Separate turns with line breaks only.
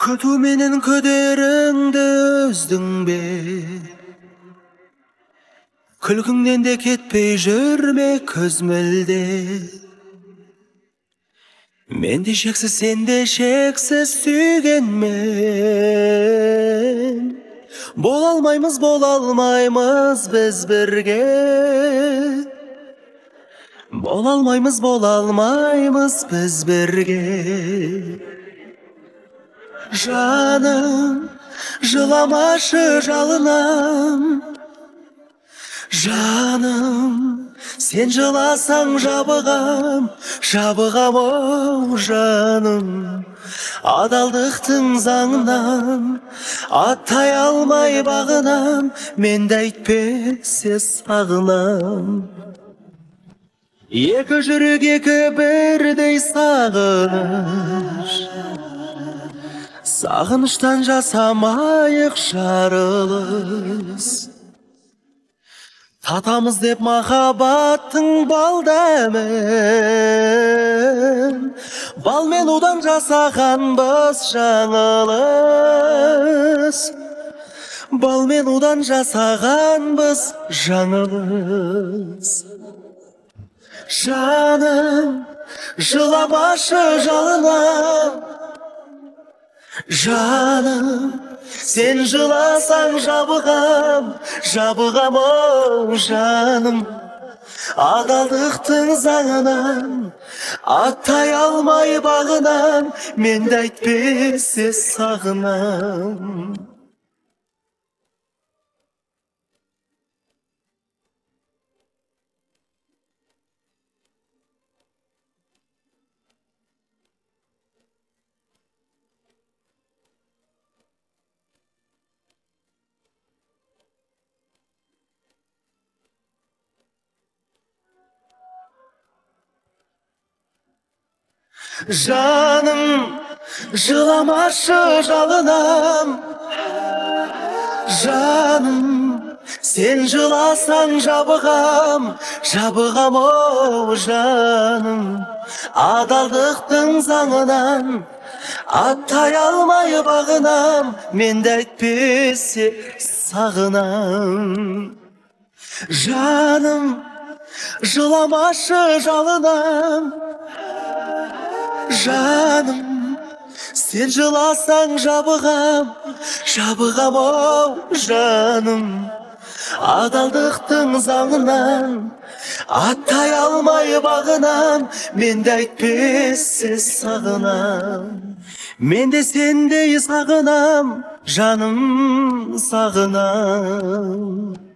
Күтүү менен көдөрүңдү үздүң бе? Күлкүңден де кетпей жүрме көз мөлде. Мен де шексіз, сен де шексіз сүйгенмен. Бола алмаймыз біз бірге. Бола алмаймыз біз бірге. Жаным, жыламашы жалынам. Жаным, сен жыласаң жабығам, оу жаным. Адалдықтың заңынан аттай алмай бағынам, мен де әйтпесе сағынам. Екі жүрек екі бірдей сағыныш, сағыныштан жасамайық жарылыс. Татамыз деп махаббаттың бал дәмін, балмен удан жасағанбыз жаңылыс. Балмен удан жасағанбыз жаңылыс. Жаным, жыламашы жалынам. Жаным, сен жыласаң жабығам, оу жаным. Адалдықтың заңынан аттай алмай бағынам, мен де әйтпесе сағынам. Жаным, жыламашы жалынам. Жаным, сен жыласаң жабығам, оу жаным. Адалдықтың заңынан аттай алмай бағынам, мен де әйтпесе сағынам. Жаным, жыламашы жалынам. Жаным, сен жыласаң жабығам, оу жаным. Адалдықтың заңынан аттай алмай бағынам, мен де әйтпесе сағынам. Мен де сендей сағынам, жаным, сағынам.